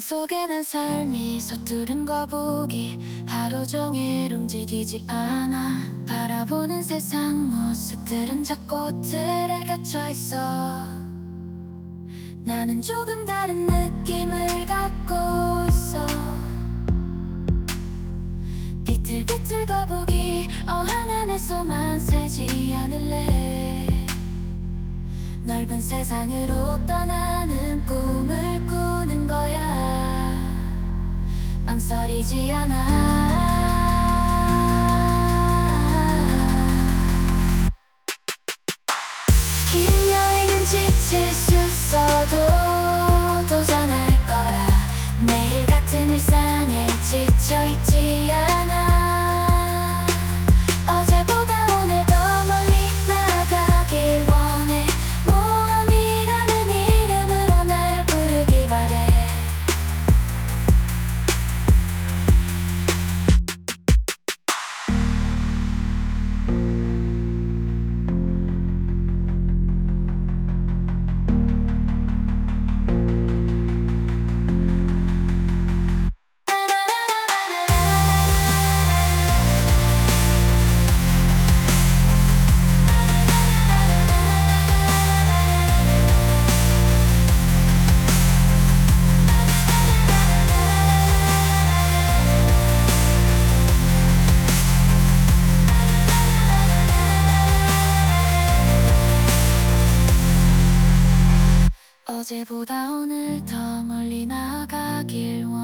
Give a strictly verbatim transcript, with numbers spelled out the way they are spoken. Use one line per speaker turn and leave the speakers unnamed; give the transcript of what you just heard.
속에 난 삶이 서투른 거북이 하루 종일 움직이지 않아. 바라보는 세상 모습들은 잡꽃들에 갇혀있어. 나는 조금 다른 느낌을 갖고 있어. 비틀비틀 거북이 어항 안에서만 살지 않을래. 넓은 세상으로 떠나는 꿈을 꾸는 거야. 망설이지 않아. 긴 여행은 지칠 수 있어도 도전할 거야. 매일 같은 일상에 지쳐있지 않아. 어제보다 오늘 더 멀리 나아가길 원해. 모험이라는 이름으로 날 부르길 바래. 어제보다 오늘 더 멀리 나아가길 원해.